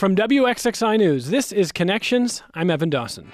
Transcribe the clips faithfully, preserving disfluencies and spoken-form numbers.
From W X X I News, this is Connections. I'm Evan Dawson.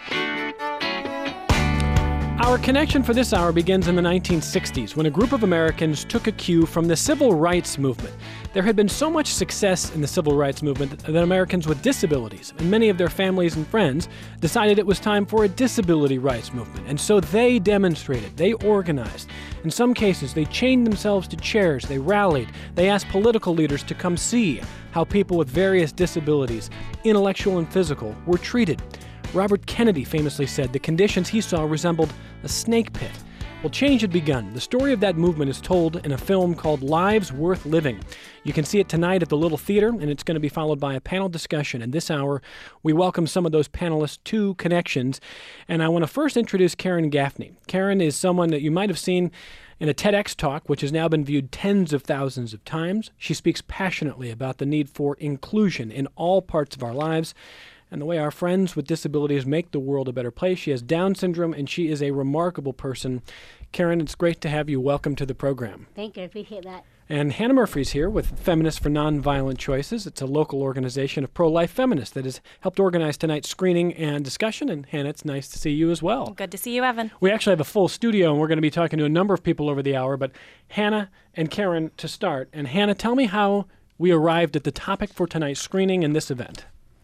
Our connection for this hour begins in the nineteen sixties when a group of Americans took a cue from the civil rights movement. There had been so much success in the civil rights movement that Americans with disabilities and many of their families and friends decided it was time for a disability rights movement. And so they demonstrated, they organized. In some cases, they chained themselves to chairs, they rallied, they asked political leaders to come see how people with various disabilities, intellectual and physical, were treated. Robert Kennedy famously said the conditions he saw resembled a snake pit. Well, change had begun. The story of that movement is told in a film called Lives Worth Living. You can see it tonight at the Little Theater, and it's going to be followed by a panel discussion. And this hour, we welcome some of those panelists to Connections. And I want to first introduce Karen Gaffney. Karen is someone that you might have seen in a TEDx talk, which has now been viewed tens of thousands of times. She speaks passionately about the need for inclusion in all parts of our lives and the way our friends with disabilities make the world a better place. She has Down syndrome, and she is a remarkable person. Karen, it's great to have you. Welcome to the program. Thank you. I appreciate that. And Hannah Murphy's here with Feminists for Nonviolent Choices. It's a local organization of pro-life feminists that has helped organize tonight's screening and discussion. And Hannah, it's nice to see you as well. Good to see you, Evan. We actually have a full studio, and we're going to be talking to a number of people over the hour. But Hannah and Karen to start. And Hannah, tell me how we arrived at the topic for tonight's screening and this event.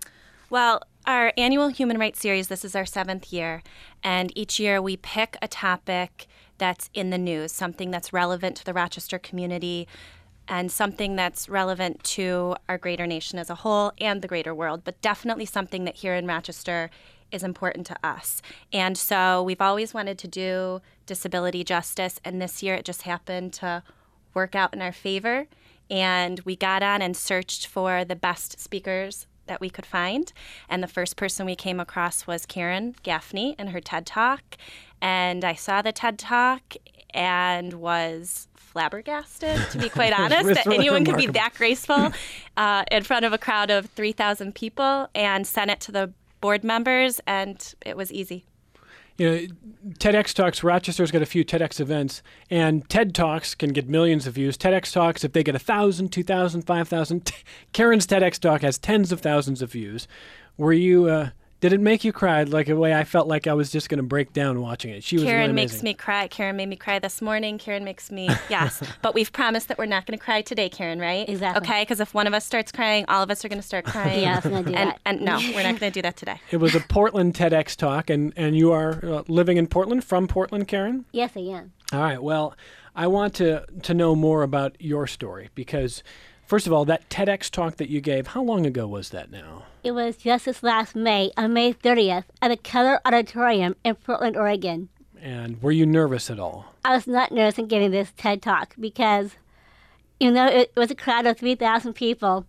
Well, our annual Human Rights Series, this is our seventh year, and each year we pick a topic that's in the news, something that's relevant to the Rochester community and something that's relevant to our greater nation as a whole and the greater world, but definitely something that here in Rochester is important to us. And so we've always wanted to do disability justice, and this year it just happened to work out in our favor, and we got on and searched for the best speakers that we could find. And the first person we came across was Karen Gaffney in her TED Talk. And I saw the TED Talk and was flabbergasted, to be quite honest, that really anyone remarkable. could be that graceful uh, in front of a crowd of three thousand people, and sent it to the board members, and it was easy. You know, TEDx Talks, Rochester's got a few TEDx events, and TED Talks can get millions of views. TEDx Talks, if they get one thousand, two thousand, five thousand, Karen's TEDx Talk has tens of thousands of views. Were you, uh, did it make you cry like a way I felt like I was just going to break down watching it? She was Karen really makes amazing. me cry. Karen made me cry this morning. Karen makes me, yes. But we've promised that we're not going to cry today, Karen, right? Exactly. Okay, because if one of us starts crying, all of us are going to start crying. Yeah, I was going to do and, that. and no, we're not going to do that today. It was a Portland TEDx Talk, and, and you are uh, living in Portland, from Portland, Karen? Yes, I am. All right, well, I want to, to know more about your story because, first of all, that TEDx Talk that you gave, how long ago was that now? It was just this last May, on May thirtieth, at the Keller Auditorium in Portland, Oregon. And were you nervous at all? I was not nervous in giving this TED Talk because, even though it was a crowd of three thousand people,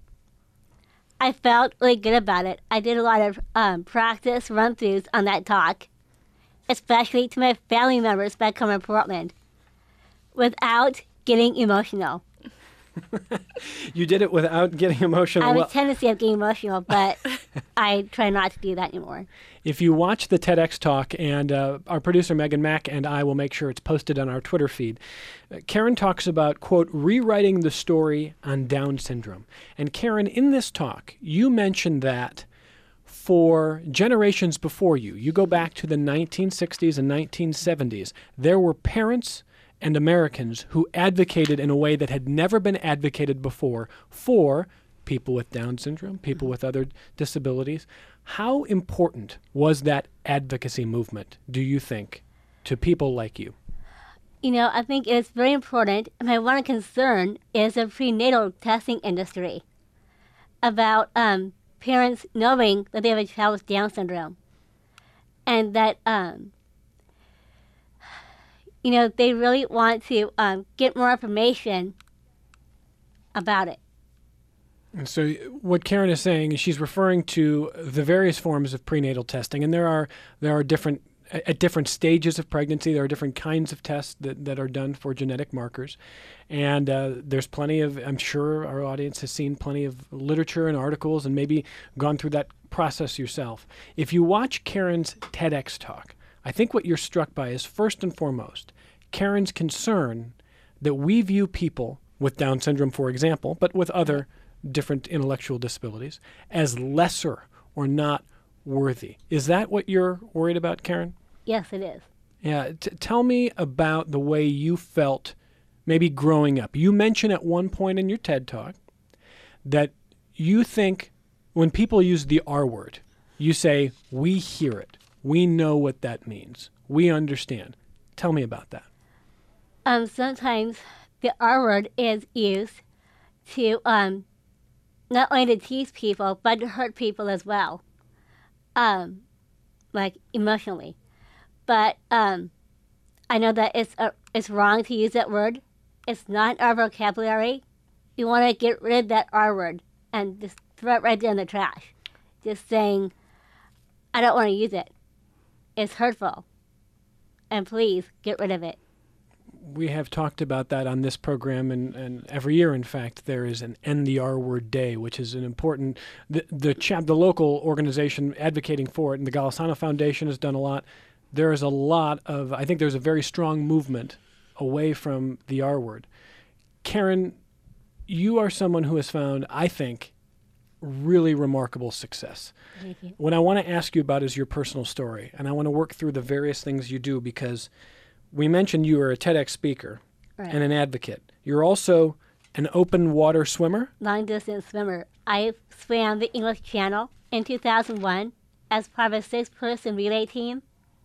I felt really good about it. I did a lot of um, practice run-throughs on that talk, especially to my family members back home in Portland, without getting emotional. You did it without getting emotional. I have Well, a tendency of getting emotional, but I try not to do that anymore. if you watch the TEDx Talk, and uh, our producer Megan Mack and I will make sure it's posted on our Twitter feed, uh, Karen talks about, quote, rewriting the story on Down syndrome. And Karen, in this talk, you mentioned that for generations before you, you go back to the nineteen sixties and nineteen seventies, there were parents and Americans who advocated in a way that had never been advocated before for people with Down syndrome, people with other disabilities. How important was that advocacy movement, do you think, to people like you? You know, I think it's very important. My one concern is the prenatal testing industry about um, parents knowing that they have a child with Down syndrome and that um, you know, they really want to um, get more information about it. And so what Karen is saying is she's referring to the various forms of prenatal testing, and there are there are different at different stages of pregnancy. There are different kinds of tests that, that are done for genetic markers, and uh, there's plenty of. I'm sure our audience has seen plenty of literature and articles, and maybe gone through that process yourself. If you watch Karen's TEDx talk, I think what you're struck by is first and foremost Karen's concern that we view people with Down syndrome, for example, but with other different intellectual disabilities as lesser or not worthy. Is that what you're worried about, Karen? Yes, it is. Yeah. T- tell me about the way you felt maybe growing up. You mentioned at one point in your TED Talk that you think when people use the R word, you say, we hear it. We know what that means. We understand. Tell me about that. Um, sometimes the R word is used to um, not only to tease people, but to hurt people as well, um, like emotionally. But um, I know that it's uh, it's wrong to use that word. It's not our vocabulary. You want to get rid of that R word and just throw it right there in the trash. Just saying, I don't want to use it. It's hurtful. And please get rid of it. We have talked about that on this program, and, and every year, in fact, there is an End the R Word Day, which is an important, the the, chap, the local organization advocating for it, and the Golisano Foundation has done a lot. There is a lot of, I think there's a very strong movement away from the R word. Karen, you are someone who has found, I think, really remarkable success. Thank you. What I want to ask you about is your personal story, and I want to work through the various things you do, because we mentioned you are a TEDx speaker Right. and an advocate. You're also an open water swimmer. Long distance swimmer. I swam the English Channel in two thousand one as part of a six person relay team.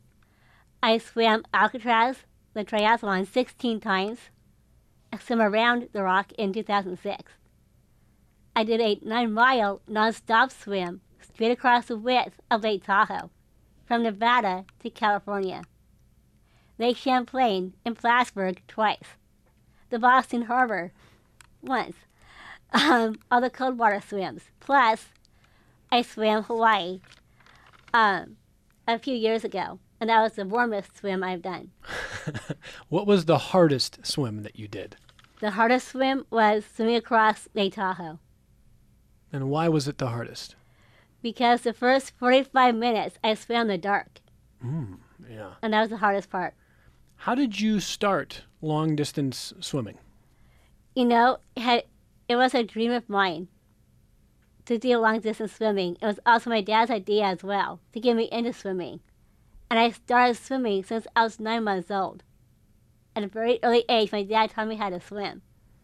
I swam Alcatraz, the triathlon, sixteen times. I swam around the rock in two thousand six. I did a nine mile non-stop swim straight across the width of Lake Tahoe, from Nevada to California. Lake Champlain in Plattsburgh twice. The Boston Harbor once. Um, all the cold water swims. Plus, I swam Hawaii um, a few years ago, and that was the warmest swim I've done. What was the hardest swim that you did? The hardest swim was swimming across Lake Tahoe, And why was it the hardest? because the first forty-five minutes I swam in the dark, Mm, yeah. and that was the hardest part. How did you start long distance swimming? You know, it, had, it was a dream of mine to do long distance swimming. It was also my dad's idea as well to get me into swimming. And I started swimming since I was nine months old. At a very early age, my dad taught me how to swim.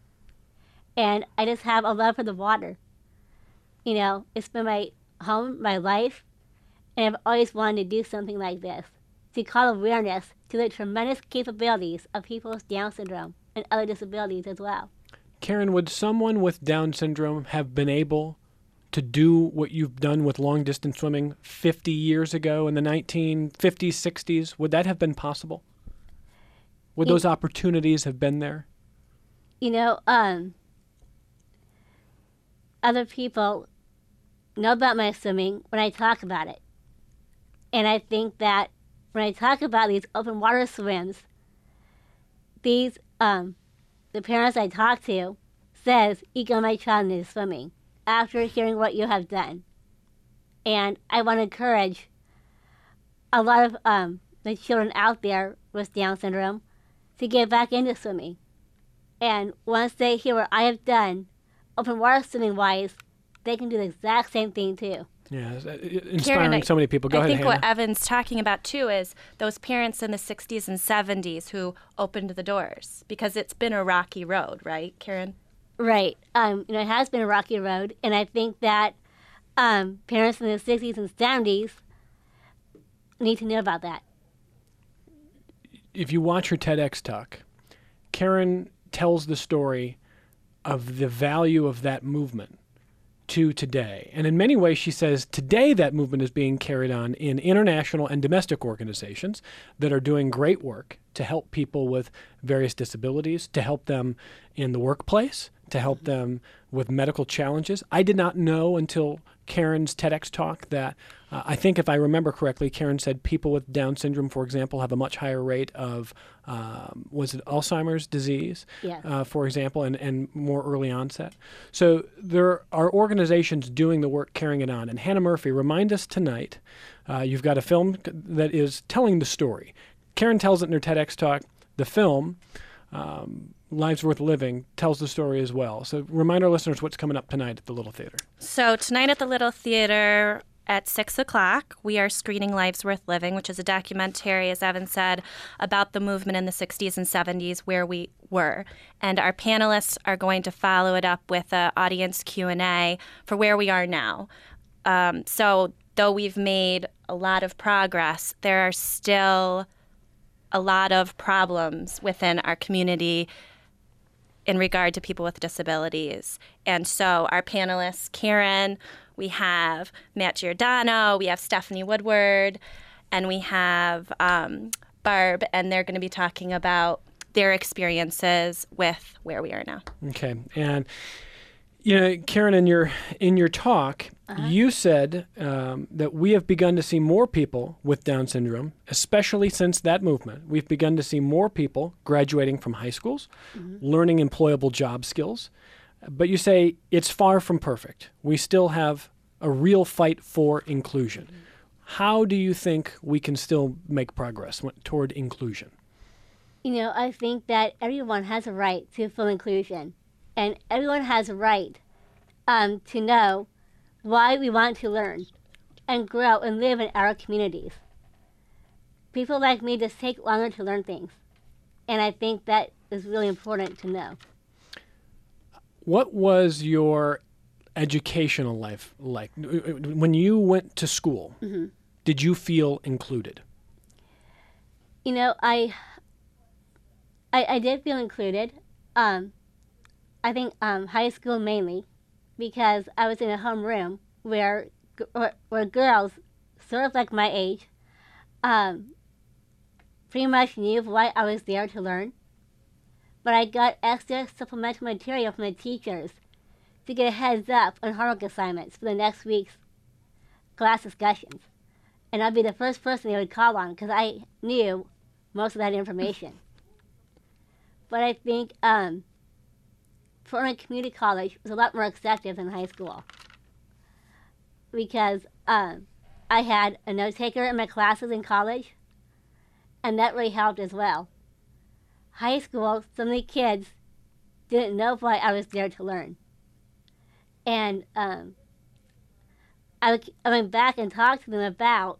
And I just have a love for the water. You know, it's been my home, my life, and I've always wanted to do something like this, to call awareness to the tremendous capabilities of people with Down syndrome and other disabilities as well. Karen, would someone with Down syndrome have been able to do what you've done with long distance swimming fifty years ago in the nineteen fifties, sixties? Would that have been possible? Would It- those opportunities have been there? You know, um, other people know about my swimming when I talk about it. And I think that when I talk about these open water swims, these, um, the parents I talk to says, you got my child into swimming after hearing what you have done. And I want to encourage a lot of um, the children out there with Down syndrome to get back into swimming. And once they hear what I have done, open water swimming wise, they can do the exact same thing too. Yeah, it's, uh, inspiring Karen, I- so many people. Go I ahead, think Hannah. what Evan's talking about too is those parents in the sixties and seventies who opened the doors, because it's been a rocky road, right, Karen? Right. Um, you know, it has been a rocky road, and I think that um, parents in the sixties and seventies need to know about that. If you watch her TEDx talk, Karen tells the story of the value of that movement to today. And in many ways, she says today that movement is being carried on in international and domestic organizations that are doing great work to help people with various disabilities, to help them in the workplace, to help them with medical challenges. I did not know until Karen's TEDx talk that uh, I think if I remember correctly, Karen said people with Down syndrome, for example, have a much higher rate of, um, was it Alzheimer's disease, Yes. uh, for example, and, and more early onset. So there are organizations doing the work, carrying it on. And Hannah Murphy, remind us tonight, uh, you've got a film that is telling the story. Karen tells it in her TEDx talk. The film um, Lives Worth Living tells the story as well. So remind our listeners what's coming up tonight at the Little Theater. So tonight at the Little Theater at six o'clock, we are screening Lives Worth Living, which is a documentary, as Evan said, about the movement in the sixties and seventies where we were. And our panelists are going to follow it up with an audience Q and A for where we are now. Um, so though we've made a lot of progress, there are still a lot of problems within our community in regard to people with disabilities. And so our panelists, Karen, we have Matt Giordano, we have Stephanie Woodward, and we have um, Barb, and they're going to be talking about their experiences with where we are now. Okay. And, you know, Karen, in your, in your talk, uh-huh. you said um, that we have begun to see more people with Down syndrome, especially since that movement. We've begun to see more people graduating from high schools, mm-hmm. learning employable job skills. But you say it's far from perfect. We still have a real fight for inclusion. Mm-hmm. How do you think we can still make progress toward inclusion? You know, I think that everyone has a right to full inclusion. And everyone has a right um, to know why we want to learn and grow and live in our communities. People like me just take longer to learn things. And I think that is really important to know. What was your educational life like? When you went to school, mm-hmm. did you feel included? You know, I I, I did feel included. Um, I think um, high school mainly, because I was in a homeroom where, where where girls, sort of like my age, um, pretty much knew why I was there to learn. But I got extra supplemental material from the teachers to get a heads up on homework assignments for the next week's class discussions. And I'd be the first person they would call on because I knew most of that information. But I think um, Fort Community College was a lot more accepting than high school because um, I had a note taker in my classes in college, and that really helped as well. High school, so many kids didn't know why I was there to learn. And um, I, I went back and talked to them about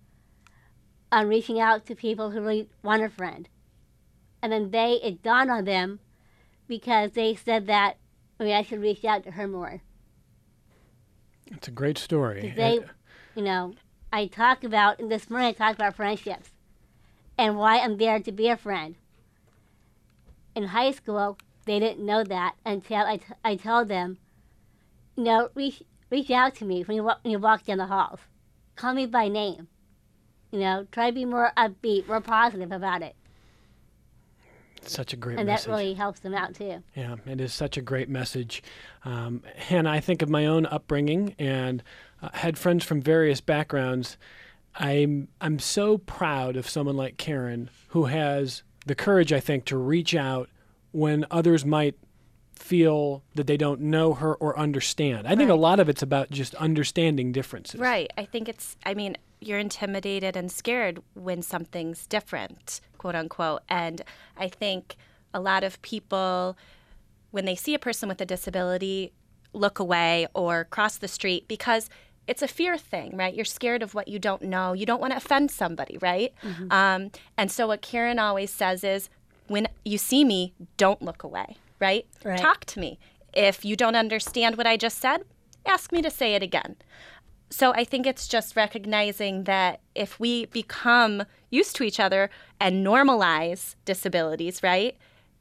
um, reaching out to people who really want a friend. And then they, it dawned on them because they said that maybe I should reach out to her more. It's a great story. They, you know, I talk about, and this morning I talked about friendships and why I'm there to be a friend. In high school, they didn't know that until I, t- I told them, you know, reach, reach out to me when you, walk, when you walk down the halls. Call me by name. You know, try to be more upbeat, more positive about it. Such a great and message. And that really helps them out, too. Yeah, it is such a great message. Um, Hannah, I think of my own upbringing and uh, had friends from various backgrounds. I'm I'm so proud of someone like Karen who has the courage, I think, to reach out when others might feel that they don't know her or understand. I right. think a lot of it's about just understanding differences. Right. I think it's, I mean, you're intimidated and scared when something's different, quote unquote. And I think a lot of people, when they see a person with a disability, look away or cross the street because it's a fear thing, right? You're scared of what you don't know. You don't want to offend somebody, right? Mm-hmm. Um, and so what Karen always says is, when you see me, don't look away, right? right? Talk to me. If you don't understand what I just said, ask me to say it again. So I think it's just recognizing that if we become used to each other and normalize disabilities, right,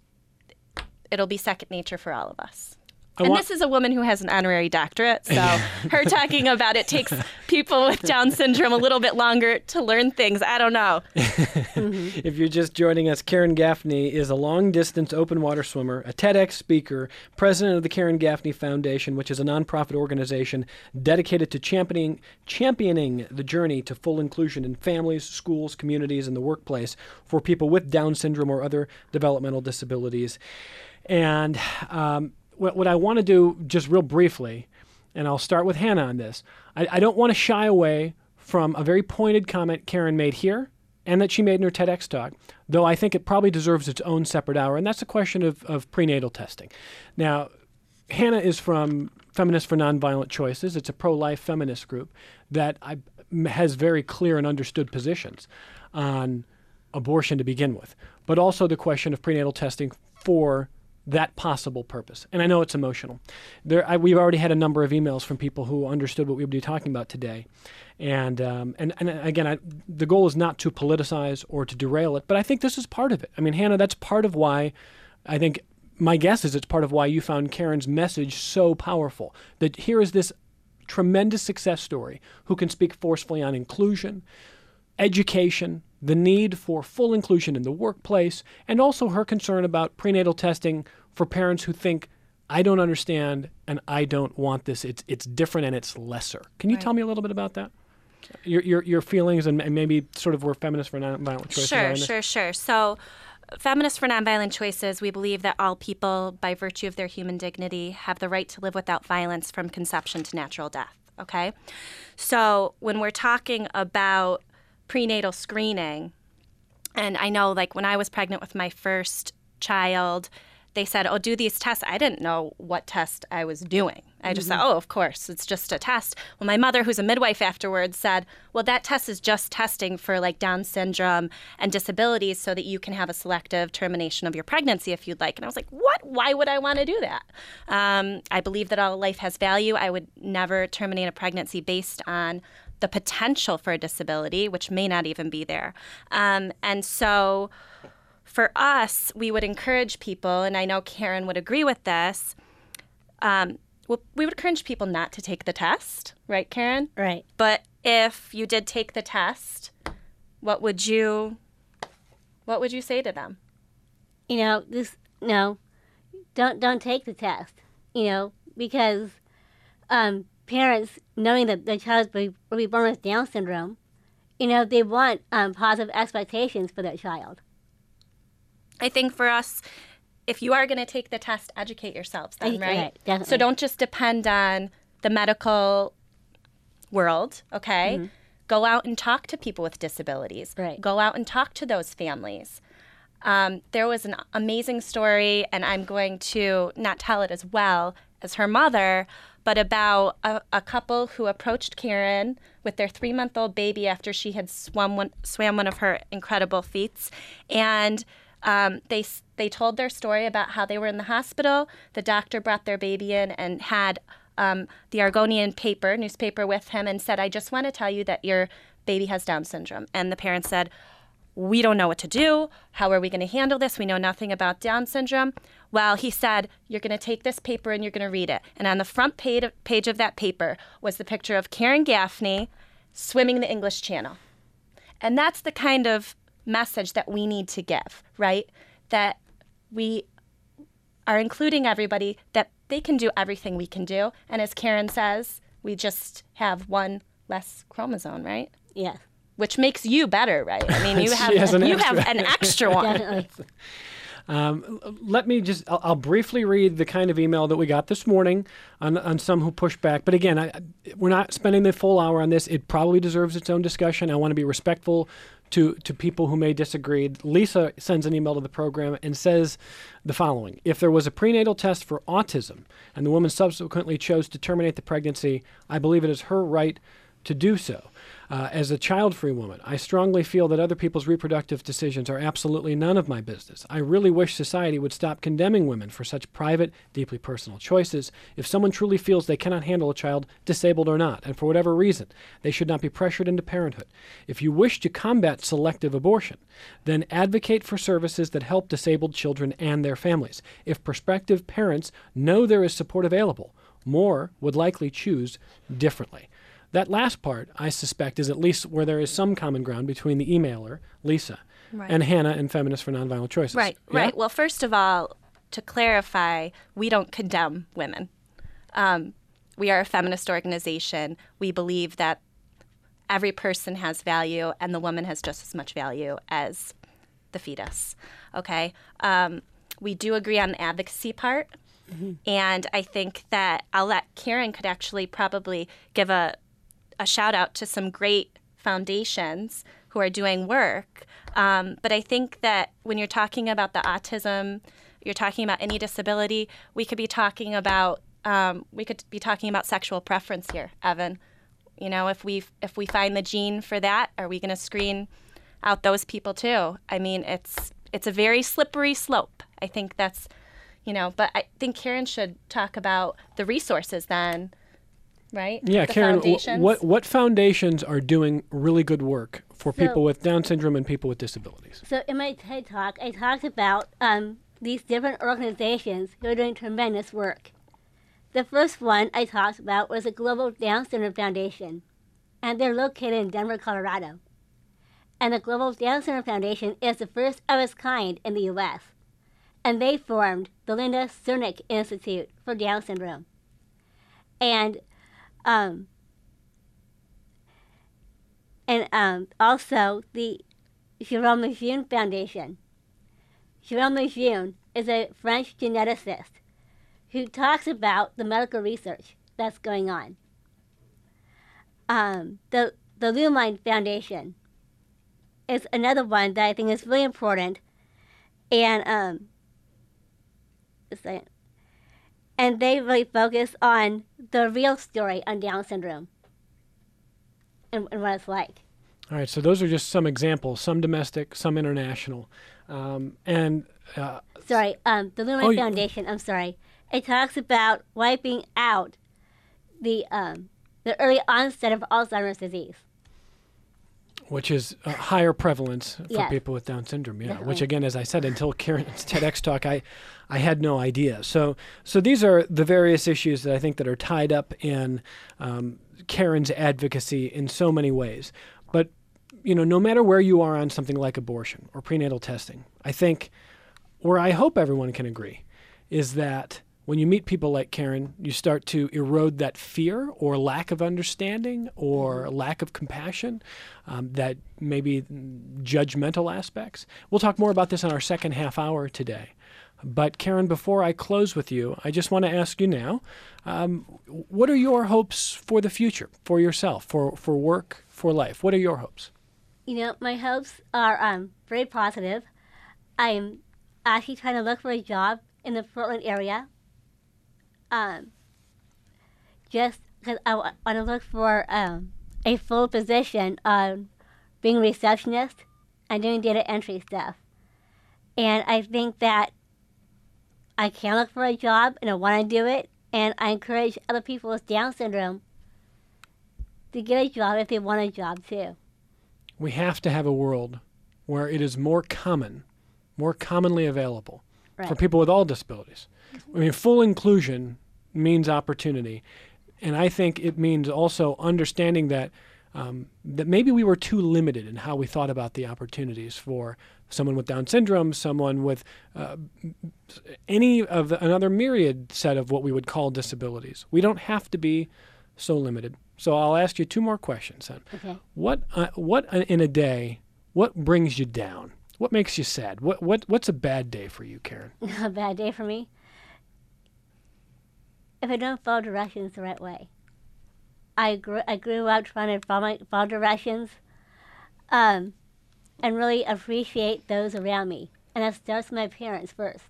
it'll be second nature for all of us. I and want- this is a woman who has an honorary doctorate, so her talking about it takes people with Down syndrome a little bit longer to learn things. I don't know. Mm-hmm. If you're just joining us, Karen Gaffney is a long-distance open water swimmer, a TEDx speaker, president of the Karen Gaffney Foundation, which is a nonprofit organization dedicated to championing championing the journey to full inclusion in families, schools, communities, and the workplace for people with Down syndrome or other developmental disabilities. And um, What, what I want to do, just real briefly, and I'll start with Hannah on this, I, I don't want to shy away from a very pointed comment Karen made here and that she made in her TEDx talk, though I think it probably deserves its own separate hour, and that's the question of, of prenatal testing. Now, Hannah is from Feminists for Nonviolent Choices. It's a pro-life feminist group that I, has very clear and understood positions on abortion to begin with, but also the question of prenatal testing for that possible purpose. And I know it's emotional. There, I, we've already had a number of emails from people who understood what we would be talking about today. And um, and, and again, I, the goal is not to politicize or to derail it, but I think this is part of it. I mean, Hannah, that's part of why I think, my guess is it's part of why you found Karen's message so powerful, that here is this tremendous success story who can speak forcefully on inclusion, education, the need for full inclusion in the workplace, and also her concern about prenatal testing for parents who think, I don't understand and I don't want this. It's it's different and it's lesser. Can you right. tell me a little bit about that? Your your, your feelings and, and maybe sort of where Feminists for Nonviolent Choices sure, are in this? Sure, sure, sure. So Feminists for Nonviolent Choices, we believe that all people, by virtue of their human dignity, have the right to live without violence from conception to natural death, okay? So when we're talking about prenatal screening, and I know, like, when I was pregnant with my first child, they said, oh, do these tests. I didn't know what test I was doing. I just mm-hmm. thought, oh, of course, it's just a test. Well, my mother, who's a midwife afterwards, said, well, that test is just testing for, like, Down syndrome and disabilities so that you can have a selective termination of your pregnancy if you'd like. And I was like, what? Why would I want to do that? Um, I believe that all life has value. I would never terminate a pregnancy based on the potential for a disability, which may not even be there. Um, and so for us, we would encourage people, and I know Karen would agree with this, um, well, we would encourage people not to take the test, right, Karen? Right. But if you did take the test, what would you, what would you say to them? You know, this, no, don't, don't take the test, you know, because um, parents, knowing that their child will be born with Down syndrome, you know, they want um, positive expectations for their child. I think for us, if you are going to take the test, educate yourselves then, right? Right, definitely. So don't just depend on the medical world, okay? Mm-hmm. Go out and talk to people with disabilities. Right. Go out and talk to those families. Um, there was an amazing story, and I'm going to not tell it as well as her mother, but about a, a couple who approached Karen with their three-month-old baby after she had swum one, swam one of her incredible feats. And um, they they told their story about how they were in the hospital. The doctor brought their baby in and had um, the Argonian paper, newspaper with him, and said, I just want to tell you that your baby has Down syndrome. And the parents said, we don't know what to do. How are we going to handle this? We know nothing about Down syndrome. Well, he said, you're going to take this paper and you're going to read it. And on the front page of, page of that paper was the picture of Karen Gaffney swimming the English Channel. And that's the kind of message that we need to give, right? That we are including everybody, that they can do everything we can do. And as Karen says, we just have one less chromosome, right? Yeah. Which makes you better, right? I mean, you have an you extra. have an extra one. Definitely. Um, let me just, I'll, I'll briefly read the kind of email that we got this morning on, on some who pushed back. But again, I, we're not spending the full hour on this. It probably deserves its own discussion. I want to be respectful to, to people who may disagree. Lisa sends an email to the program and says the following. If there was a prenatal test for autism and the woman subsequently chose to terminate the pregnancy, I believe it is her right to do so. Uh, as a child-free woman, I strongly feel that other people's reproductive decisions are absolutely none of my business. I really wish society would stop condemning women for such private, deeply personal choices. If someone truly feels they cannot handle a child, disabled or not, and for whatever reason, they should not be pressured into parenthood. If you wish to combat selective abortion, then advocate for services that help disabled children and their families. If prospective parents know there is support available, more would likely choose differently. That last part, I suspect, is at least where there is some common ground between the emailer, Lisa, right, and Hannah and Feminists for Nonviolent Choices. Right, yeah? right. Well, first of all, to clarify, we don't condemn women. Um, we are a feminist organization. We believe that every person has value and the woman has just as much value as the fetus, okay? Um, we do agree on the advocacy part, mm-hmm. and I think that I'll let Karen could actually probably give a a shout out to some great foundations who are doing work. Um, but I think that when you're talking about the autism, you're talking about any disability, we could be talking about um, we could be talking about sexual preference here, Evan. You know, if we if we find the gene for that, are we going to screen out those people too? I mean, it's it's a very slippery slope. I think that's, you know, but I think Karen should talk about the resources then, right? Yeah, the Karen, foundations. what what foundations are doing really good work for So- people with Down syndrome and people with disabilities? So in my TED Talk, I talked about um, these different organizations who are doing tremendous work. The first one I talked about was the Global Down Syndrome Foundation, and they're located in Denver, Colorado. And the Global Down Syndrome Foundation is the first of its kind in the U S, and they formed the Linda Cernick Institute for Down Syndrome. And um, and um, also the Jérôme Lejeune Foundation. Jérôme Lejeune is a French geneticist who talks about the medical research that's going on. Um, the the Lumine Foundation is another one that I think is really important, and um, a second. And they really focus on the real story on Down syndrome and, and what it's like. All right, so those are just some examples, some domestic, some international. Um, and uh, Sorry, um, the Lumine Oh, you- Foundation. I'm sorry. It talks about wiping out the um, the early onset of Alzheimer's disease. which is a higher prevalence for Yes. people with Down syndrome. Yeah, Definitely. which again, as I said, until Karen's TEDx talk, I, I had no idea. So, so these are the various issues that I think that are tied up in um, Karen's advocacy in so many ways. But you know, no matter where you are on something like abortion or prenatal testing, I think, or I hope everyone can agree, is that when you meet people like Karen, you start to erode that fear or lack of understanding or lack of compassion, um, that maybe judgmental aspects. We'll talk more about this in our second half hour today. But Karen, before I close with you, I just want to ask you now, um, what are your hopes for the future, for yourself, for, for work, for life? What are your hopes? You know, my hopes are um, very positive. I'm actually trying to look for a job in the Portland area. Um, just because I w- want to look for um, a full position on being a receptionist and doing data entry stuff. And I think that I can look for a job and I want to do it. And I encourage other people with Down syndrome to get a job if they want a job too. We have to have a world where it is more common, more commonly available Right. for people with all disabilities. I mean, full inclusion means opportunity. And I think it means also understanding that um, that maybe we were too limited in how we thought about the opportunities for someone with Down syndrome, someone with uh, any of the, another myriad set of what we would call disabilities. We don't have to be so limited. So I'll ask you two more questions then. Okay. What uh, what uh, in a day, what brings you down? What makes you sad? What what what's a bad day for you, Karen? A bad day for me. If I don't follow directions the right way. I grew I grew up trying to follow, my, follow directions, um, and really appreciate those around me, and that starts with my parents first.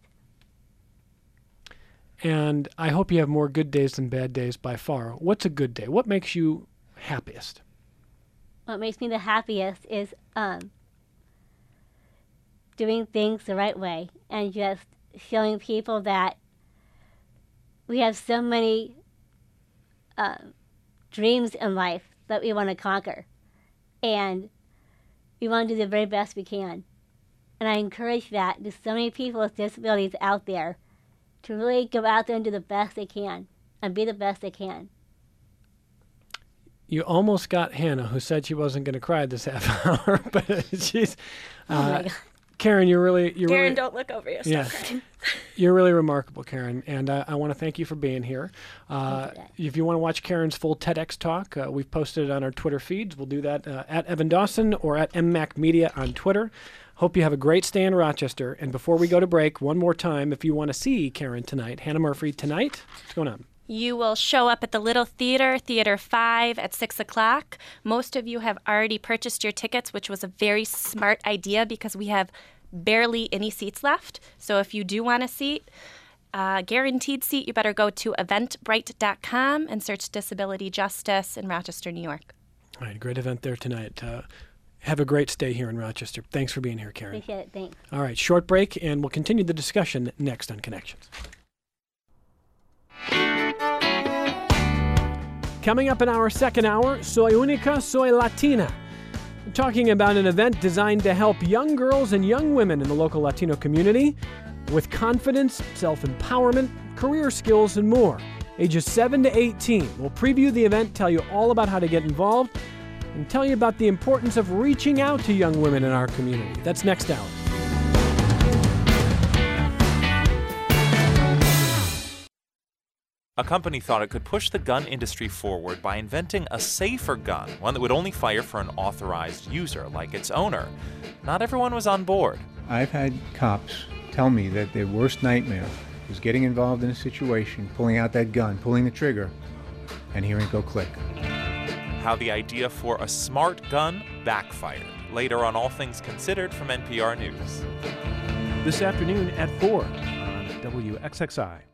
And I hope you have more good days than bad days by far. What's a good day? What makes you happiest? What makes me the happiest is um, doing things the right way and just showing people that we have so many uh, dreams in life that we want to conquer. And we want to do the very best we can. And I encourage that to so many people with disabilities out there to really go out there and do the best they can and be the best they can. You almost got Hannah, who said she wasn't going to cry this half hour, but she's. Oh my Uh, God. Karen, you're really, you're Karen, really, don't look over you. Stop Yeah. crying. you're really remarkable, Karen, and uh, I want to thank you for being here. Uh, Thank you for that. if you want to watch Karen's full TEDx talk, uh, we've posted it on our Twitter feeds. We'll do that uh, at Evan Dawson or at M Mac Media on Twitter. Hope you have a great stay in Rochester. And before we go to break, one more time, if you want to see Karen tonight, Hannah Murphy tonight, what's going on? You will show up at the Little Theater, Theater five at six o'clock. Most of you have already purchased your tickets, which was a very smart idea because we have barely any seats left. So if you do want a seat, uh, guaranteed seat, you better go to eventbrite dot com and search Disability Justice in Rochester, New York. All right, great event there tonight. Uh, have a great stay here in Rochester. Thanks for being here, Karen. Appreciate it. Thanks. All right, short break, and we'll continue the discussion next on Connections. Coming up in our second hour, Soy Única, Soy Latina. We're talking about an event designed to help young girls and young women in the local Latino community with confidence, self-empowerment, career skills, and more. Ages seven to eighteen. We'll preview the event, tell you all about how to get involved, and tell you about the importance of reaching out to young women in our community. That's next hour. A company thought it could push the gun industry forward by inventing a safer gun, one that would only fire for an authorized user, like its owner. Not everyone was on board. I've had cops tell me that their worst nightmare was getting involved in a situation, pulling out that gun, pulling the trigger, and hearing it go click. How the idea for a smart gun backfired. Later on All Things Considered from N P R News. This afternoon at four on W X X I.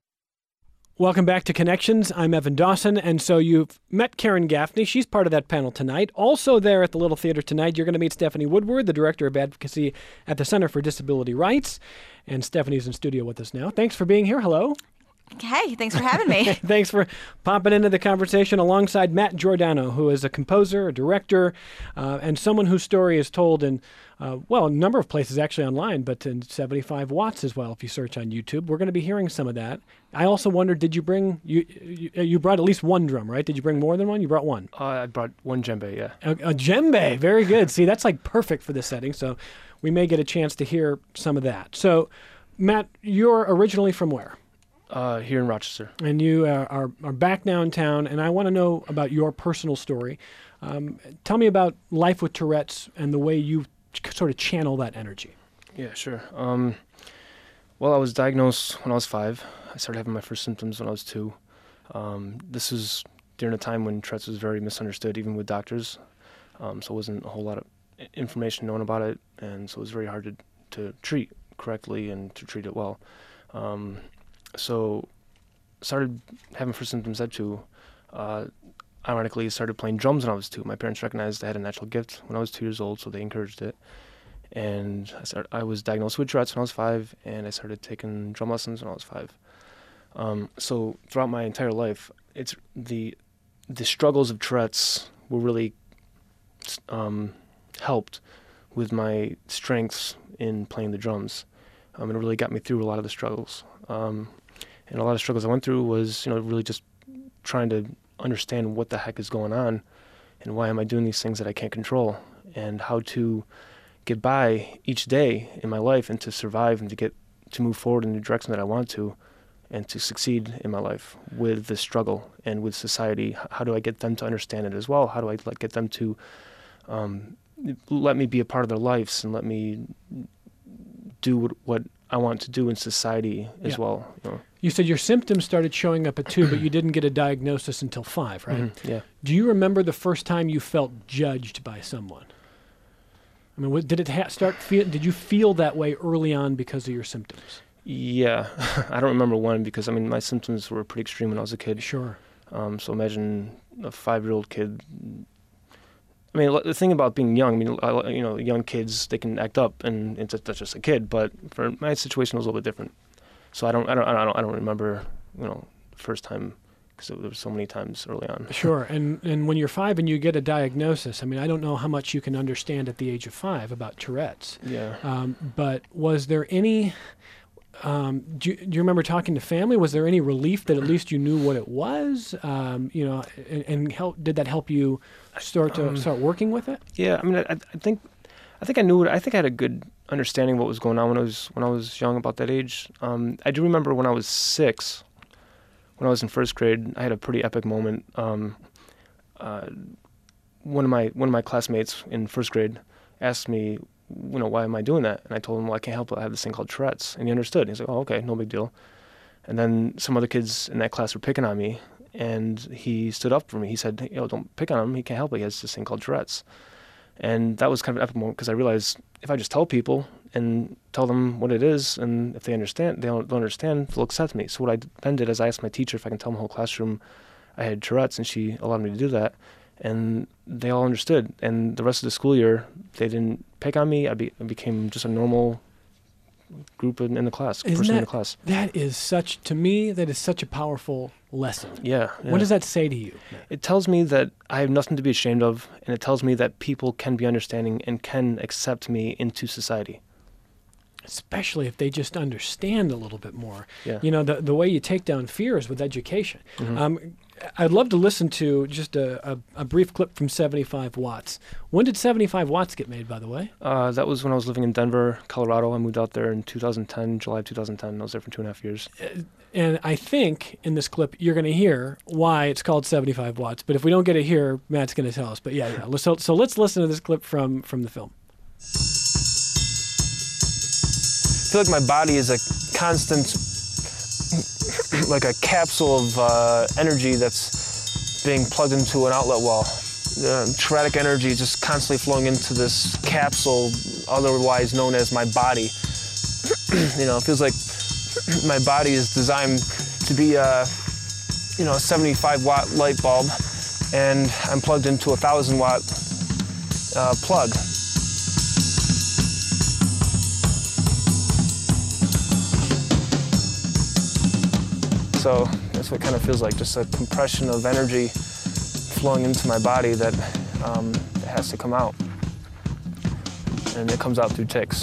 Welcome back to Connections. I'm Evan Dawson, and so you've met Karen Gaffney. She's part of that panel tonight. Also there at the Little Theater tonight, you're going to meet Stephanie Woodward, the Director of Advocacy at the Center for Disability Rights, and Stephanie's in studio with us now. Thanks for being here. Hello. Hey, thanks for having me. Thanks for popping into the conversation alongside Matt Giordano, who is a composer, a director, uh, and someone whose story is told in, uh, well, a number of places actually online, but in seventy-five watts as well if you search on YouTube. We're going to be hearing some of that. I also wondered, did you bring, you you, you brought at least one drum, right? Did you bring more than one? You brought one. Uh, I brought one djembe, yeah. A, a djembe, very good. See, that's like perfect for this setting, so we may get a chance to hear some of that. So, Matt, you're originally from where? Uh, here in Rochester. And you uh, are, are back now in town, and I want to know about your personal story. Um, tell me about life with Tourette's and the way you ch- sort of channel that energy. Yeah, sure. Um, well, I was diagnosed when I was five. I started having my first symptoms when I was two. Um, this was during a time when Tourette's was very misunderstood, even with doctors. Um, so it wasn't a whole lot of information known about it, and so it was very hard to, to treat correctly and to treat it well. Um, So, started having first symptoms at two. Uh, ironically, started playing drums when I was two. My parents recognized I had a natural gift when I was two years old, so they encouraged it. And I, started, I was diagnosed with Tourette's when I was five, and I started taking drum lessons when I was five. Um, so throughout my entire life, it's the the struggles of Tourette's were really um, helped with my strengths in playing the drums. Um, and it really got me through a lot of the struggles. Um, and a lot of struggles I went through was, you know, really just trying to understand what the heck is going on and why am I doing these things that I can't control, and how to get by each day in my life and to survive and to get to move forward in the direction that I want to and to succeed in my life with the struggle and with society. How do I get them to understand it as well? How do I like, get them to um, let me be a part of their lives and let me do what, what I want to do in society as Yeah. well. You know. You said your symptoms started showing up at two, but you didn't get a diagnosis until five, right? Mm-hmm. Yeah. Do you remember the first time you felt judged by someone? I mean, what, did it ha- start? Feel, did you feel that way early on because of your symptoms? Yeah. I don't remember one because, I mean, my symptoms were pretty extreme when I was a kid. Sure. Um, so imagine a five-year-old kid. I mean, the thing about being young, I mean, you know, young kids, they can act up, and it's just, that's just a kid. But for my situation, it was a little bit different. So I don't, I don't, I don't, I don't remember, you know, the first time because there were so many times early on. Sure, and and when you're five and you get a diagnosis, I mean, I don't know how much you can understand at the age of five about Tourette's. Yeah. Um, but was there any? Um, do, you, do you remember talking to family? Was there any relief that at least you knew what it was? Um, you know, and, and help, did that help you start to Um, start working with it? Yeah, I mean, I, I think, I think I knew it. I think I had a good understanding of what was going on when I was when I was young, about that age. Um, I do remember when I was six, when I was in first grade, I had a pretty epic moment. Um, uh, one of my one of my classmates in first grade asked me, you know, why am I doing that? And I told him, well, I can't help it. I have this thing called Tourette's. And he understood. He's like, oh, okay, no big deal. And then some other kids in that class were picking on me, and he stood up for me. He said, hey, yo, don't pick on him. He can't help it. He has this thing called Tourette's. And that was kind of an epic moment because I realized if I just tell people and tell them what it is, and if they understand, they don't, don't understand, they'll accept me. So what I then did is I asked my teacher if I can tell my whole classroom I had Tourette's, and she allowed me to do that. And they all understood. And the rest of the school year, they didn't pick on me. I, be, I became just a normal group in, in the class, Isn't person that, in the class. That is such, to me, that is such a powerful lesson. Yeah, yeah. What does that say to you? It tells me that I have nothing to be ashamed of, and it tells me that people can be understanding and can accept me into society. Especially if they just understand a little bit more. Yeah. You know, the the way you take down fear is with education. Mm-hmm. Um, I'd love to listen to just a, a, a brief clip from seventy-five watts. When did seventy-five watts get made, by the way? Uh, that was when I was living in Denver, Colorado. I moved out there in two thousand ten, July of two thousand ten. I was there for two and a half years. And I think in this clip you're going to hear why it's called seventy-five watts. But if we don't get it here, Matt's going to tell us. But yeah, yeah. So, so let's listen to this clip from, from the film. I feel like my body is a constant, like a capsule of uh, energy that's being plugged into an outlet wall. Uh, Tourettic energy just constantly flowing into this capsule, otherwise known as my body. You know, it feels like my body is designed to be a, you know, a seventy-five watt light bulb, and I'm plugged into a thousand watt uh, plug. So that's what it kind of feels like, just a compression of energy flowing into my body that um, it has to come out. And it comes out through tics.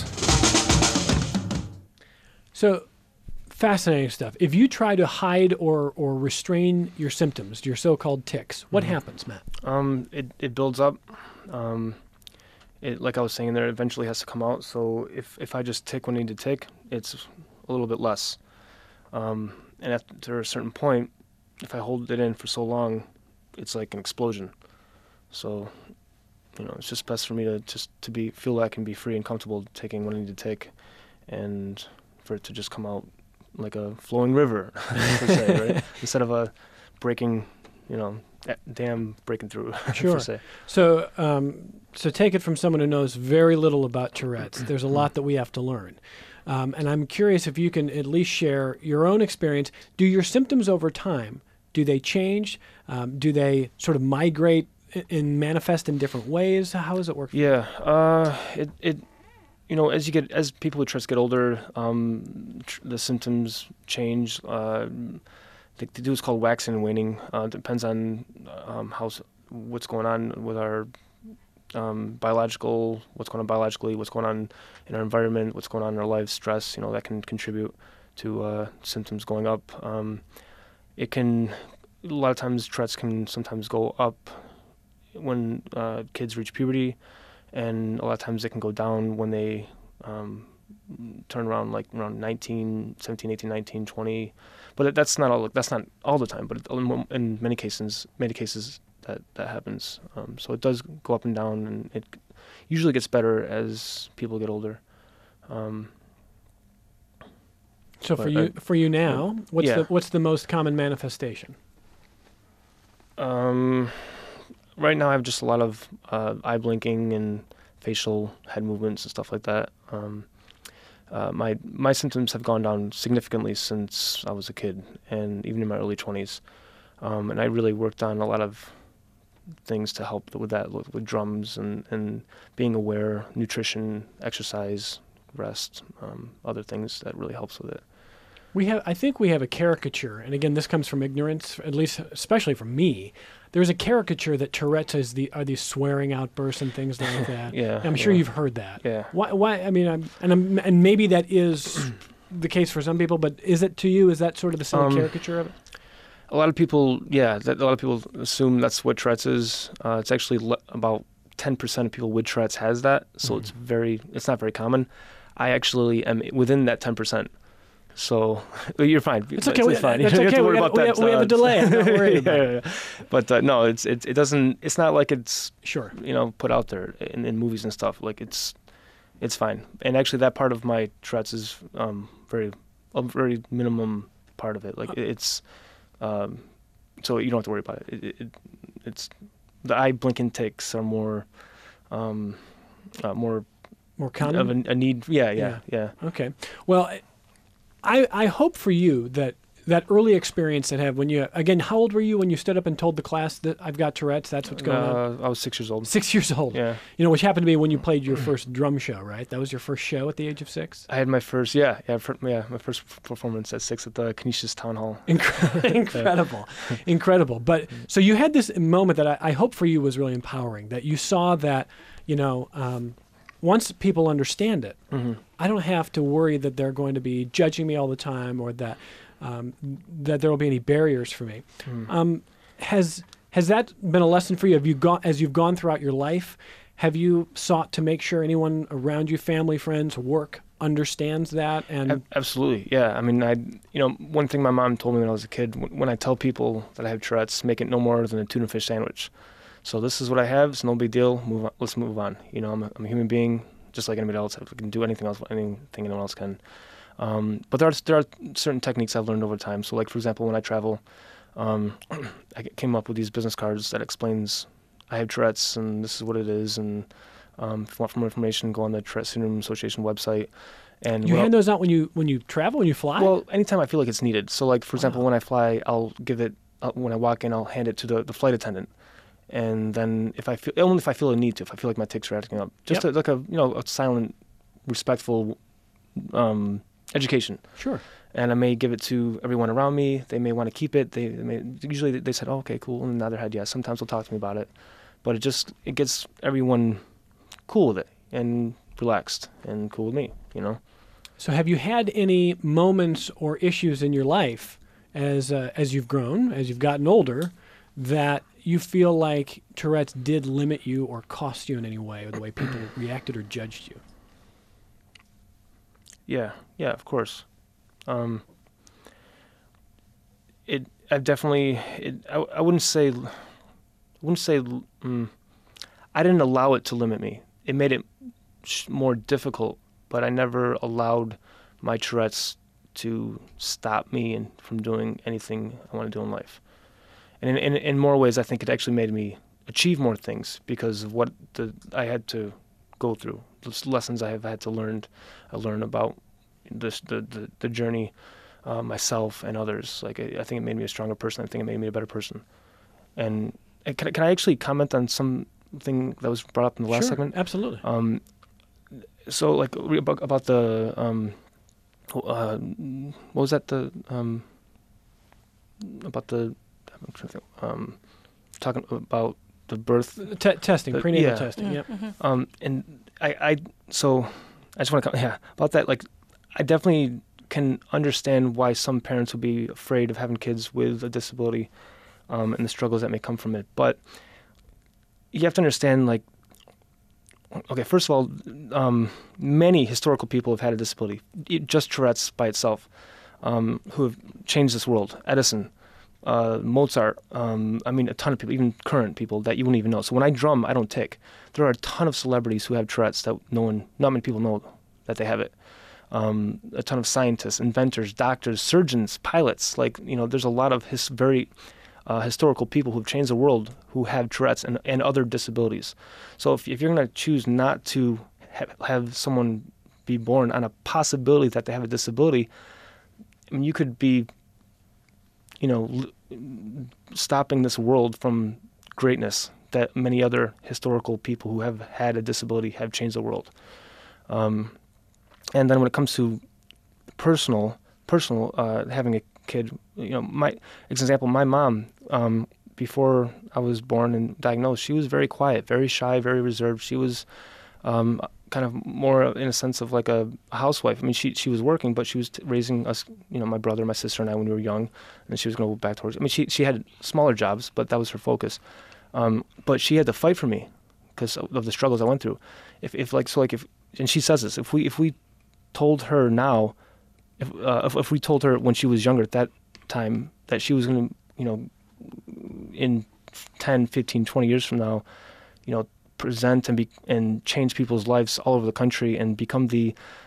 So fascinating stuff. If you try to hide or, or restrain your symptoms, your so-called tics, what mm-hmm. happens, Matt? Um, it, it builds up. Um, it, like I was saying there, it eventually has to come out. So if, if I just tick when I need to tick, it's a little bit less. Um, And after a certain point, if I hold it in for so long, it's like an explosion. So, you know, it's just best for me to just to be feel that I can be free and comfortable taking what I need to take, and for it to just come out like a flowing river, per se, right? Instead of a breaking, you know, dam breaking through. Sure. per se. So, um, so take it from someone who knows very little about Tourette's. There's a lot that we have to learn. Um, and I'm curious if you can at least share your own experience. Do your symptoms over time, do they change? Um, do they sort of migrate and manifest in different ways? How does it work? Yeah, uh, it, it, you know, as you get, as people with Tourette's get older, um, tr- the symptoms change. Uh, they, they do what's called waxing and waning. Uh, it depends on um, how, what's going on with our Um, biological, what's going on biologically, what's going on in our environment, what's going on in our lives, stress, you know, that can contribute to uh, symptoms going up. Um, it can, a lot of times Tourette's can sometimes go up when uh, kids reach puberty, and a lot of times it can go down when they um, turn around like around nineteen, seventeen, eighteen, nineteen, twenty. But that's not all, that's not all the time, but in many cases, many cases, That, that happens. Um, so it does go up and down, and it usually gets better as people get older. Um, so for you, I, for you now, what's yeah. the what's the most common manifestation? Um, right now, I have just a lot of uh, eye blinking and facial head movements and stuff like that. Um, uh, my my symptoms have gone down significantly since I was a kid, and even in my early twenties. Um, and I really worked on a lot of things to help with that, with, with drums and, and being aware, nutrition, exercise, rest, um, other things that really helps with it. We have, I think we have a caricature, and again, this comes from ignorance, at least, especially from me. There's a caricature that Tourette's is the are these swearing outbursts and things like that. yeah, I'm sure yeah. you've heard that. Yeah. Why? Why? I mean, I'm, and I'm, and maybe that is the case for some people, but is it to you? Is that sort of the same um, caricature of it? A lot of people, yeah, that, a lot of people assume that's what Tourette's is. Uh, it's actually le- about ten percent of people with Tourette's has that, so mm. it's very, it's not very common. I actually am within that ten percent. So you're fine. It's okay. It's, we, it's fine. It's you okay. have to We, worry got, about we, that. have, we have a delay. I'm not worried yeah, about yeah, it. yeah. But uh, no, it's it, it doesn't. It's not like it's sure. You know, put out there in, in movies and stuff. Like it's it's fine. And actually, that part of my Tourette's is um, very a very minimum part of it. Like it, it's, um, so you don't have to worry about it. It, it it's the eye blink intakes are more, um, uh, more, more common of a, a need. Yeah, yeah, yeah, yeah. Okay. Well, I I hope for you that. That early experience that have when you, again, how old were you when you stood up and told the class that I've got Tourette's, that's what's going uh, on? I was six years old. Six years old. Yeah. You know, which happened to be when you played your first drum show, right? That was your first show at the age of six? I had my first, yeah, yeah, for, yeah my first performance at six at the Canisius Town Hall. Incredible. Incredible. Incredible. But so you had this moment that I, I hope for you was really empowering, that you saw that, you know, um, once people understand it, mm-hmm. I don't have to worry that they're going to be judging me all the time or that Um, that there will be any barriers for me. Mm. Um, has has that been a lesson for you? Have you gone as you've gone throughout your life? Have you sought to make sure anyone around you, family, friends, work, understands that? And absolutely, yeah. I mean, I you know one thing my mom told me when I was a kid: when I tell people that I have Tourette's, make it no more than a tuna fish sandwich. So this is what I have. It's no big deal. Move on. Let's move on. You know, I'm a, I'm a human being, just like anybody else. I can do anything else, anything anyone else can. Um, but there are there are certain techniques I've learned over time. So, like for example, when I travel, um, I came up with these business cards that explains I have Tourette's and this is what it is. And um, if you want more information, go on the Tourette Syndrome Association website. And you hand I'll, those out when you when you travel, when you fly. Well, anytime I feel like it's needed. So, like for wow. example, when I fly, I'll give it uh, when I walk in. I'll hand it to the, the flight attendant. And then if I feel only if I feel a need to, if I feel like my tics are acting up, just yep. a, like a you know a silent, respectful. Um, Education. Sure. And I may give it to everyone around me. They may want to keep it. They, they may usually they said, oh, okay, cool. And now their head, yeah. Sometimes they'll talk to me about it, but it just it gets everyone cool with it and relaxed and cool with me, you know. So, have you had any moments or issues in your life as uh, as you've grown, as you've gotten older, that you feel like Tourette's did limit you or cost you in any way, or the way people reacted or judged you? Yeah, yeah, of course. Um, it, I've definitely, it, I, I wouldn't say, I wouldn't say, um, I didn't allow it to limit me. It made it sh- more difficult, but I never allowed my Tourette's to stop me and from doing anything I want to do in life. And in, in, in more ways, I think it actually made me achieve more things because of what the, I had to go through. The lessons I have had to learn, I learn about this, the, the the journey, uh, myself and others. Like I, I think it made me a stronger person. I think it made me a better person. And, and can, can I actually comment on something that was brought up in the last sure, segment? Absolutely. Um, so like about, about the um, uh, what was that the um, about the I'm trying to think, um, talking about the birth T- testing, the, prenatal yeah. testing. Mm-hmm. Yep. Mm-hmm. Um, and I, I, so I just want to, yeah, about that. Like, I definitely can understand why some parents would be afraid of having kids with a disability, um, and the struggles that may come from it. But you have to understand, like, okay, first of all, um, many historical people have had a disability, just Tourette's by itself, um, who have changed this world. Edison. Uh, Mozart, um, I mean, a ton of people, even current people that you wouldn't even know. So when I drum, I don't tick. There are a ton of celebrities who have Tourette's that no one, not many people know that they have it. Um, a ton of scientists, inventors, doctors, surgeons, pilots. Like, you know, there's a lot of his very uh, historical people who've changed the world who have Tourette's and, and other disabilities. So if, if you're going to choose not to ha- have someone be born on a possibility that they have a disability, I mean, you could be, you know, l- stopping this world from greatness that many other historical people who have had a disability have changed the world. Um, and then when it comes to personal, personal, uh, having a kid, you know, my, as an example, my mom, um, before I was born and diagnosed, she was very quiet, very shy, very reserved. She was um, kind of more in a sense of like a, a housewife. I mean, she she was working, but she was t- raising us, you know, my brother, my sister, and I when we were young, and she was going to go back towards. I mean, she she had smaller jobs, but that was her focus. Um, but she had to fight for me because of, of the struggles I went through. If if like so like if and she says this, if we if we told her now, if uh, if, if we told her when she was younger at that time that she was going to, you know, in ten, fifteen, twenty years from now, you know, present and be and change people's lives all over the country and become the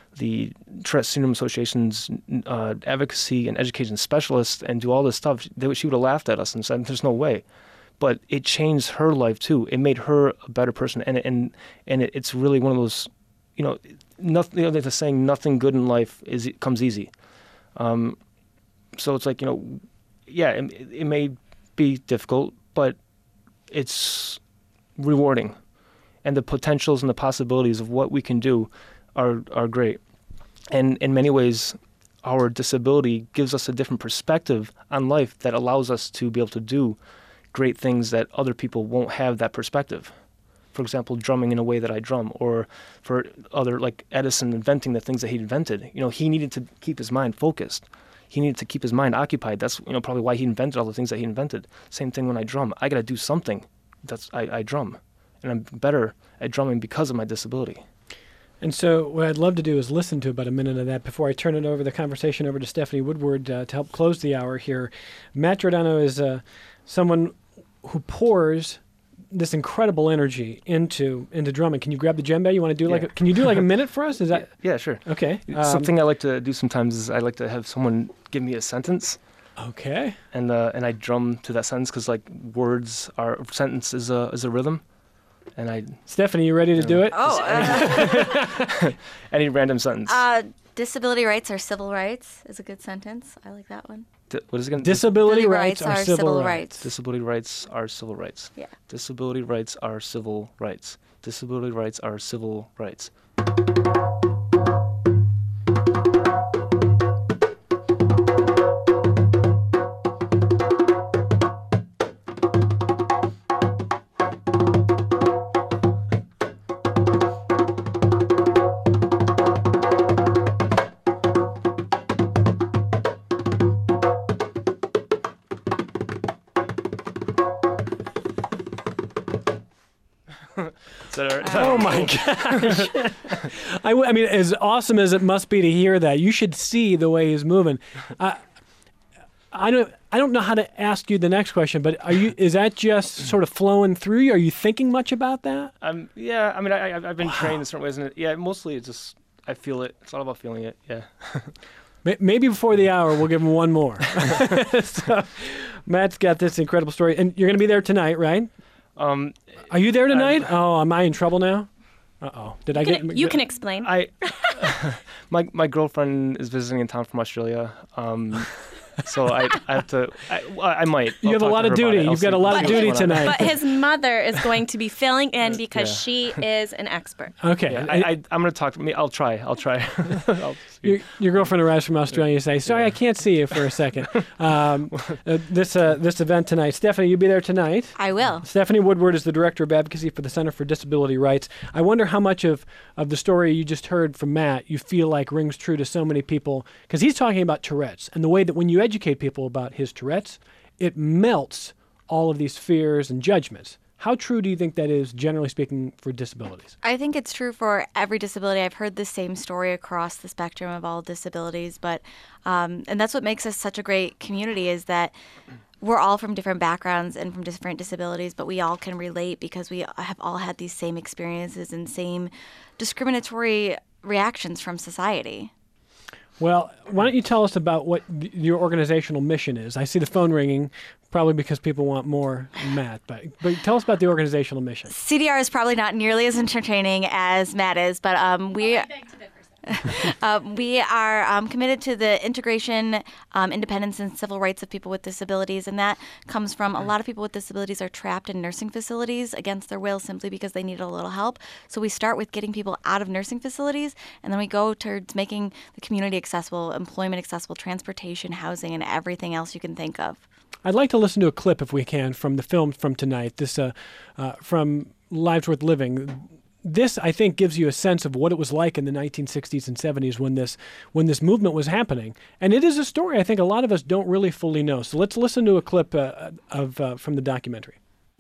the Tourette Syndrome Association's uh, advocacy and education specialist and do all this stuff, they, she would have laughed at us and said, "There's no way." But it changed her life too. It made her a better person, and and and it, it's really one of those, you know, nothing. You know, there's a saying, "Nothing good in life is comes easy." Um, so it's like, you know, yeah, it, it may be difficult, but it's rewarding, and the potentials and the possibilities of what we can do are are great. And in many ways, our disability gives us a different perspective on life that allows us to be able to do great things that other people won't have that perspective. For example, drumming in a way that I drum, or for other, like Edison inventing the things that he invented. You know, he needed to keep his mind focused. He needed to keep his mind occupied. That's, you know, probably why he invented all the things that he invented. Same thing when I drum. I got to do something. That's I, I drum, and I'm better at drumming because of my disability. And so what I'd love to do is listen to about a minute of that before I turn it over, the conversation over to Stephanie Woodward uh, to help close the hour here. Matt Giordano is uh, someone who pours this incredible energy into into drumming. Can you grab the djembe? You want to do like Yeah. a, can you do like a minute for us? Is that Yeah, sure. okay? Um, Something I like to do sometimes is I like to have someone give me a sentence, Okay. and uh, and I drum to that sentence because like words are sentence is a is a rhythm, and I Stephanie, you ready to do it? Oh, uh, any random sentence. uh, disability rights are civil rights is a good sentence. I like that one. Di- what is it again? Disability Disability rights are civil rights. Disability rights are civil rights. Yeah. Disability rights are civil rights. Disability rights are civil rights. Is that all right? Oh my gosh! I, w- I mean, as awesome as it must be to hear that, you should see the way he's moving. I, I don't. I don't know how to ask you the next question, but are you? Is that just sort of flowing through you? Are you thinking much about that? Um, yeah, I mean, I, I- I've been trained in certain ways, and it, yeah, mostly it's just I feel it. It's all about feeling it. Yeah. May- Maybe before the hour, we'll give him one more. So, Matt's got this incredible story, and you're going to be there tonight, right? Um, Are you there tonight? Oh, am I in trouble now? Uh oh. Did I You get? can, you can explain. I my my girlfriend is visiting in town from Australia. Um, so I, I have to. I, I might. You I'll have a talk lot to of her about duty. it. I'll You've got see- a lot see of what's duty going on. tonight. But his mother is going to be filling in because Yeah. she is an expert. Okay. Yeah, I, I, I'm going to talk to me. I'll try. I'll try. I'll see. Your, your girlfriend arrives from Australia. You say, "Sorry, I can't see you for a second." Um, uh, this uh, this event tonight, Stephanie, you'll be there tonight. I will. Stephanie Woodward is the director of advocacy for the Center for Disability Rights. I wonder how much of, of the story you just heard from Matt you feel like rings true to so many people, because he's talking about Tourette's and the way that when you educate people about his Tourette's, it melts all of these fears and judgments. How true do you think that is, generally speaking, for disabilities? I think it's true for every disability. I've heard the same story across the spectrum of all disabilities, but um, and that's what makes us such a great community is that we're all from different backgrounds and from different disabilities, but we all can relate because we have all had these same experiences and same discriminatory reactions from society. Well, why don't you tell us about what th- your organizational mission is? I see the phone ringing, probably because people want more Matt, but, but tell us about the organizational mission. C D R is probably not nearly as entertaining as Matt is, but um, we uh, we are um, committed to the integration, um, independence, and civil rights of people with disabilities, and that comes from a lot of people with disabilities are trapped in nursing facilities against their will simply because they need a little help. So we start with getting people out of nursing facilities, and then we go towards making the community accessible, employment accessible, transportation, housing, and everything else you can think of. I'd like to listen to a clip, if we can, from the film from tonight, this uh, uh, from Lives Worth Living. This, I think, gives you a sense of what it was like in the nineteen sixties and seventies when this when this movement was happening. And it is a story I think a lot of us don't really fully know. So let's listen to a clip uh, of uh, from the documentary.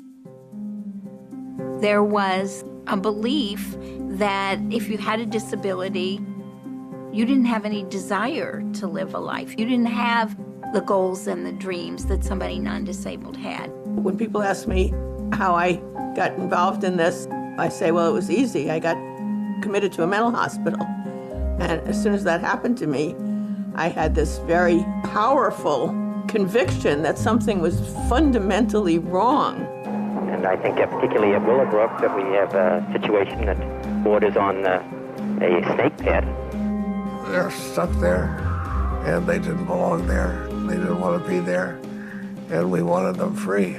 There was a belief that if you had a disability, you didn't have any desire to live a life. You didn't have the goals and the dreams that somebody non-disabled had. When people ask me how I got involved in this, I say, well, it was easy. I got committed to a mental hospital. And as soon as that happened to me, I had this very powerful conviction that something was fundamentally wrong. And I think that particularly at Willowbrook that we have a situation that borders on uh, a snake pit. They're stuck there, and they didn't belong there. They didn't want to be there, and we wanted them free.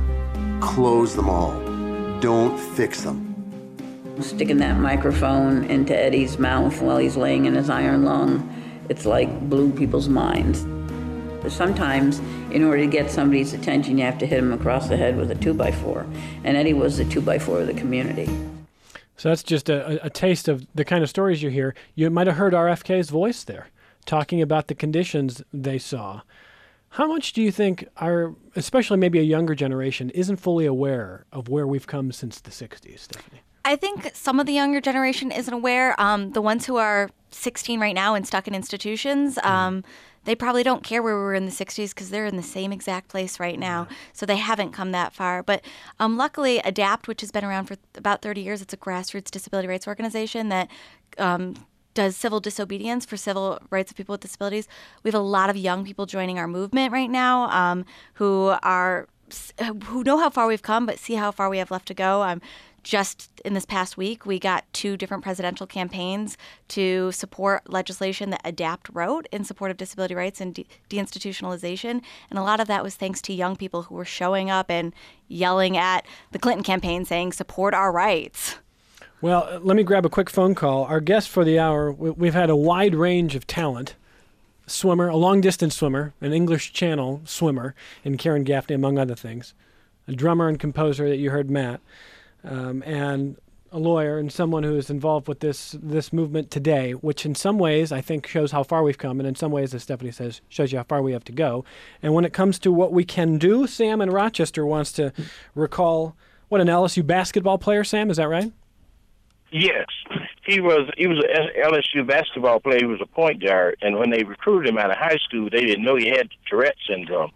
Close them all. Don't fix them. Sticking that microphone into Eddie's mouth while he's laying in his iron lung, it's like blew people's minds. Sometimes, in order to get somebody's attention, you have to hit them across the head with a two by four. And Eddie was the two by four of the community. So that's just a, a taste of the kind of stories you hear. You might have heard R F K's voice there, talking about the conditions they saw. How much do you think our, especially maybe a younger generation, isn't fully aware of where we've come since the sixties, Stephanie? I think some of the younger generation isn't aware. Um, the ones who are sixteen right now and stuck in institutions, um, they probably don't care where we were in the sixties because they're in the same exact place right now. So they haven't come that far. But um, luckily, ADAPT, which has been around for about thirty years, it's a grassroots disability rights organization that um, does civil disobedience for civil rights of people with disabilities. We have a lot of young people joining our movement right now um, who are who know how far we've come, but see how far we have left to go. Um, Just in this past week, we got two different presidential campaigns to support legislation that ADAPT wrote in support of disability rights and de- deinstitutionalization. And a lot of that was thanks to young people who were showing up and yelling at the Clinton campaign saying, support our rights. Well, let me grab a quick phone call. Our guest for the hour, we've had a wide range of talent. Swimmer, a long-distance swimmer, an English Channel swimmer in Karen Gaffney, among other things. A drummer and composer that you heard, Matt. Um, and a lawyer and someone who is involved with this this movement today, which in some ways I think shows how far we've come, and in some ways, as Stephanie says, shows you how far we have to go. And when it comes to what we can do, Sam in Rochester wants to recall, what, an L S U basketball player, Sam, is that right? Yes. He was he was an L S U basketball player. He was a point guard, and when they recruited him out of high school, they didn't know he had Tourette syndrome.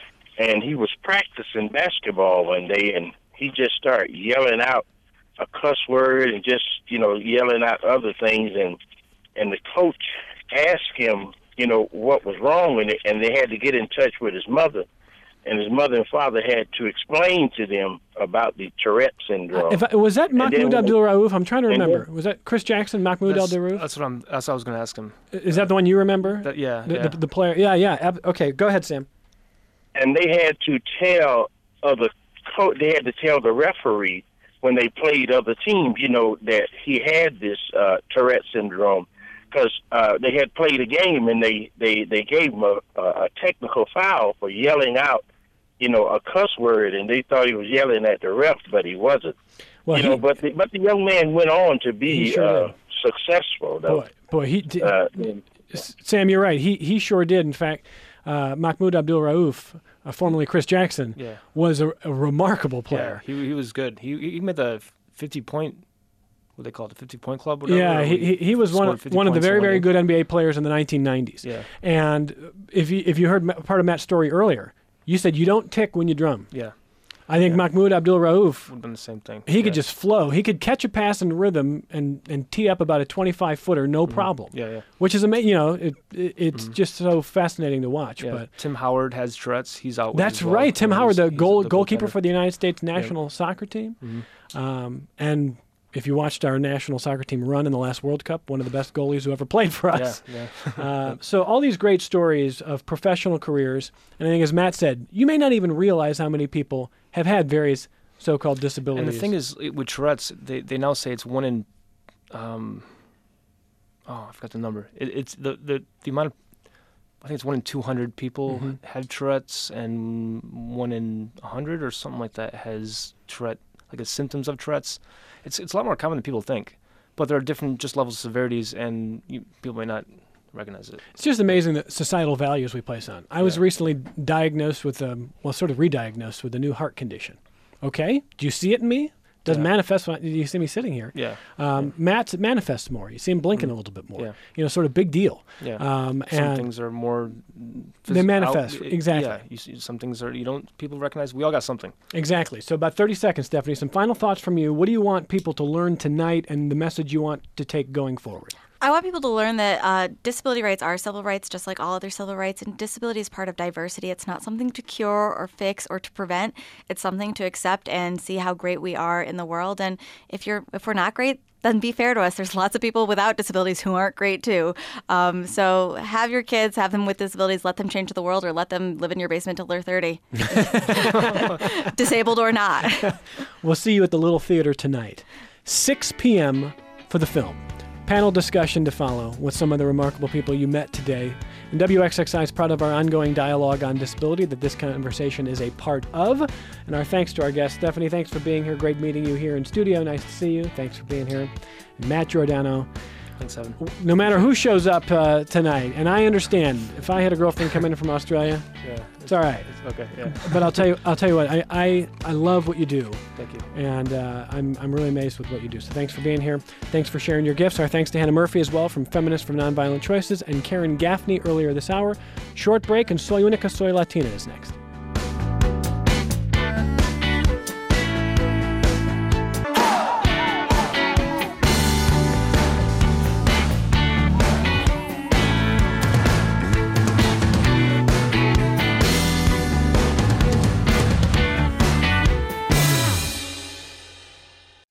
And he was practicing basketball one day, and he just started yelling out a cuss word and just, you know, yelling out other things. And and the coach asked him, you know, what was wrong with it, and they had to get in touch with his mother. And his mother and father had to explain to them about the Tourette syndrome. If I, was that Mahmoud Abdul-Rauf? I'm trying to remember. Then, was that Chris Jackson, Mahmoud that's, Abdul-Rauf? That's what I'm. That's what I was going to ask him. Is that the one you remember? That, yeah, the, yeah. The, the player. Yeah, yeah. Ab- okay, go ahead, Sam. And they had to tell other. Co- they had to tell the referee when they played other teams, you know, that he had this uh, Tourette syndrome, because uh, they had played a game and they, they, they gave him a, a technical foul for yelling out, you know, a cuss word, and they thought he was yelling at the ref, but he wasn't. Well, you he, know, but the, but the young man went on to be sure uh, successful, though. Boy, boy he did. Uh, Sam, you're right. He he sure did. In fact, uh, Mahmoud Abdul-Rauf, uh, formerly Chris Jackson, yeah. was a, a remarkable player. Yeah, he he was good. He he made the fifty point. What they call it, the fifty point club. Whatever, yeah, he he, he was one of one of the very very good N B A players in the nineteen nineties. Yeah. And if you if you heard part of Matt's story earlier, you said you don't tick when you drum. Yeah. I think yeah. Mahmoud Abdul-Rauf would have done the same thing. He yeah. could just flow. He could catch a pass in rhythm and, and tee up about a twenty-five footer, no mm-hmm. problem. Yeah, yeah. Which is amazing. You know, it, it, it's mm-hmm. just so fascinating to watch. Yeah. But Tim Howard has Tourette's. He's out. That's well. right. Tim I mean, Howard, the he's, goal he's the goalkeeper goaltender. for the United States national yeah. soccer team. Mm-hmm. Um, and if you watched our national soccer team run in the last World Cup, one of the best goalies who ever played for us. Yeah, yeah. uh, so all these great stories of professional careers, and I think as Matt said, you may not even realize how many people have had various so-called disabilities. And the thing is, with Tourette's, they, they now say it's one in, um, oh, I forgot the number. It, it's the, the, the amount of, I think it's one in two hundred people mm-hmm. have Tourette's, and one in one hundred or something like that has Tourette, like the symptoms of Tourette's. It's it's a lot more common than people think, but there are different just levels of severities, and you, people may not recognize it. It's just amazing the societal values we place on. I yeah. was recently diagnosed with, a, well, sort of re-diagnosed with a new heart condition. Okay, do you see it in me? Doesn't yeah. manifest when you see me sitting here. Yeah. Um, yeah. Matt's, it manifests more. You see him blinking mm. a little bit more. Yeah. You know, sort of big deal. Yeah. Um, some and things are more. Phys- they manifest out, exactly. Yeah. You see, some things are you don't people recognize. We all got something. Exactly. So about thirty seconds, Stephanie. Some final thoughts from you. What do you want people to learn tonight, and the message you want to take going forward? I want people to learn that uh, disability rights are civil rights, just like all other civil rights. And disability is part of diversity. It's not something to cure or fix or to prevent. It's something to accept and see how great we are in the world. And if you're if we're not great, then be fair to us. There's lots of people without disabilities who aren't great too. Um, so have your kids, have them with disabilities, let them change the world, or let them live in your basement till they're thirty, disabled or not. We'll see you at the Little Theater tonight, six p.m. for the film. Panel discussion to follow with some of the remarkable people you met today. And W X X I is proud of our ongoing dialogue on disability that this conversation is a part of. And our thanks to our guest, Stephanie. Thanks for being here. Great meeting you here in studio. Nice to see you. Thanks for being here. And Matt Giordano. Thanks, Evan. No matter who shows up uh, tonight, and I understand, if I had a girlfriend come in from Australia, yeah, it's all right. It's okay, yeah. But I'll tell you, I'll tell you what, I, I, I love what you do. Thank you. And uh, I'm, I'm really amazed with what you do. So thanks for being here. Thanks for sharing your gifts. Our thanks to Hannah Murphy as well from Feminists for Nonviolent Choices and Karen Gaffney earlier this hour. Short break, and Soy Unica, Soy Latina is next.